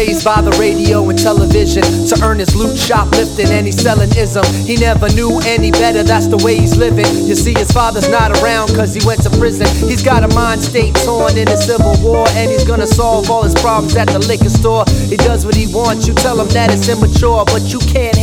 raised by the radio and television to earn his loot shoplifting, and he's selling ism. He never knew any better, that's the way he's living. You see, his father's not around cause he went to prison. He's got a mind state torn in a civil war, and he's gonna solve all his problems at the liquor store. He does what he wants, you tell him that it's immature, but you can't